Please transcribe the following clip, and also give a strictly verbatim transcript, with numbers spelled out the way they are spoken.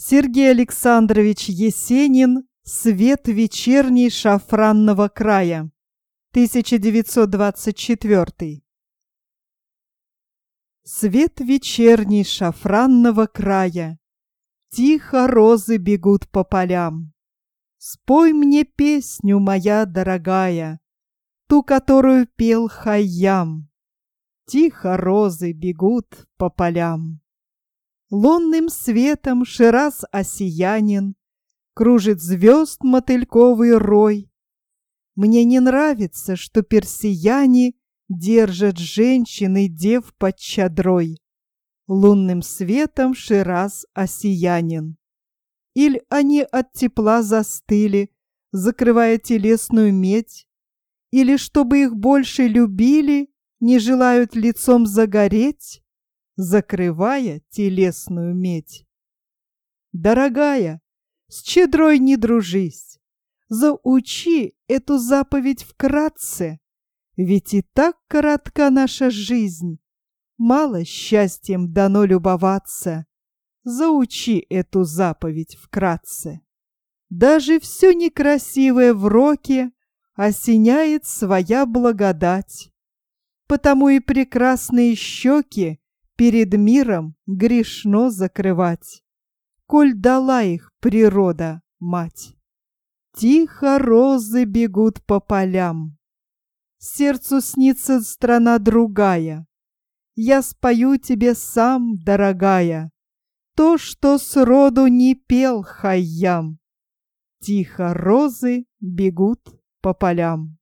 Сергей Александрович Есенин «Свет вечерний шафранного края», тысяча девятьсот двадцать четвёртый. Свет вечерний шафранного края, тихо розы бегут по полям. Спой мне песню, моя дорогая, ту, которую пел Хайям. Тихо розы бегут по полям. Лунным светом Шираз осиянен, кружит звезд мотыльковый рой. Мне не нравится, что персияне держат женщин и дев под чадрой. Лунным светом Шираз осиянен. Иль они от тепла застыли, закрывая телесную медь, или, чтобы их больше любили, не желают лицом загореть, закрывая телесную медь. Дорогая, с чадрой не дружись, заучи эту заповедь вкратце, ведь и так коротка наша жизнь, мало счастьем дано любоваться. Заучи эту заповедь вкратце. Даже все некрасивое в роке осеняет своя благодать, потому и прекрасные щеки перед миром грешно закрывать, коль дала их природа, мать. Тихо розы бегут по полям, сердцу снится страна другая. Я спою тебе сам, дорогая, то, что сроду не пел Хайям. Тихо розы бегут по полям.